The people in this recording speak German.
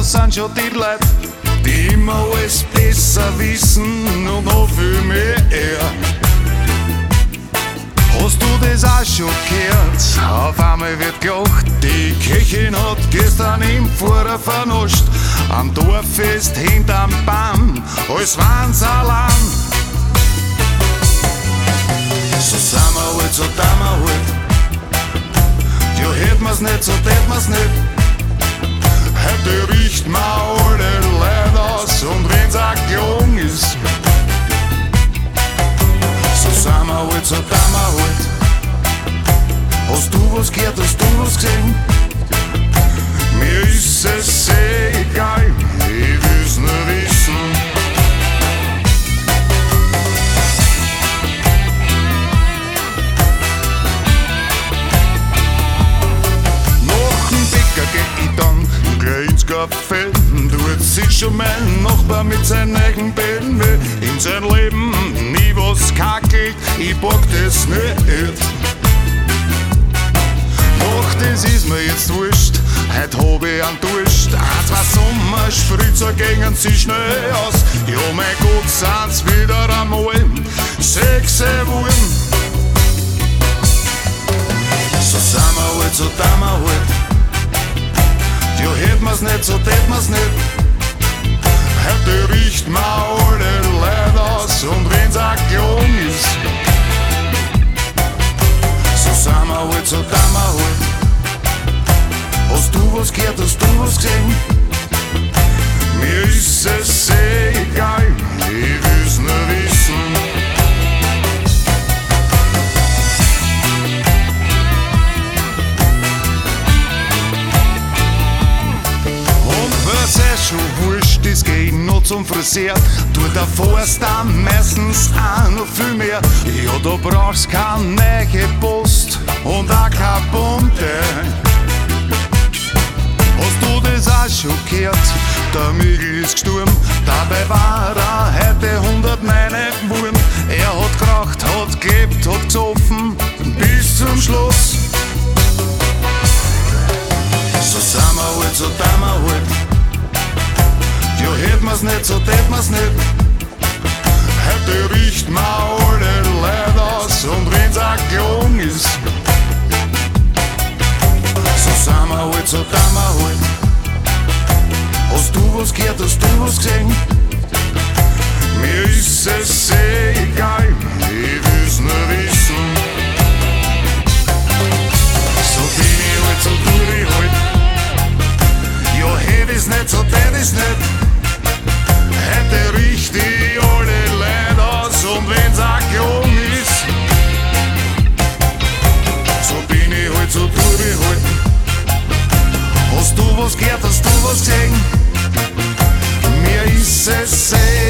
sind schon die Leute, die immer alles besser wissen und noch viel mehr. Hast du das auch schon gehört? Auf einmal wird gelacht, die Köchin hat gestern im Pfarrer vernascht. Am Dorffest hinterm Baum, als waren's allein. So sind wir halt, so tun wir halt. Ja, hätt mir's nicht, so tät mir's nicht. Heute riecht mir alle Leute aus und wenn's auch gelungen ist. So sind wir halt, so tun wir halt. Hast du was gehört, hast du was gesehen? Mir ist es egal, ich will's nur wissen. Nach dem Bäcker geh ich dann gleich ins Café. Dort sitzt schon mein Nachbar mit seinem neuen BMW. In seinem Leben nie was kackelt, ich pack das nicht. Ach, das ist mir jetzt wurscht, heut hab ich einen Durst. Ein, zwei Sommerspritzer gingen sie schnell aus. Ja, mein Gott, sind's wieder einmal 6 geworden. So sind wir halt, so tun wir halt. Ja, hätt mir's nicht, so tät mir's nicht. Heute riecht mir alle Leute aus und wenn's auch gelungen ist. So sind wir halt, so tun wir halt. Hast du was gehört, hast du was gesehen? Mir ist es egal, ich will's nur wissen. Und was schon wurscht ist, geh ich noch zum Friseur. Tut der Forster meistens auch noch viel mehr. Ja, da brauchst keine neue Post und auch keine bunte. Hast du das auch schon gehört? Der Miguel ist gestorben, dabei war er heute 109 geworden. Er hat geraucht, hat gelebt, hat gesoffen, bis zum Schluss. So sind wir halt, so tun wir halt. Ja, hätt mir's nicht, so tät mir's nicht. Heute riecht mir alle Leute aus und wenn's auch gelungen ist. So sind wir halt, so tun wir halt. Hast du was gehört, hast du was gesehen? Mir ist es egal, ich will's nur wissen. So bin ich halt, so tu ich halt. Ja, hätt ich's nicht, so tät ich's nicht. Heute riecht die alle Leute aus und wenn's auch gelungen ist. So bin ich halt, so tu ich halt. Hast du was gehört, hast du was gesehen? Mir ist es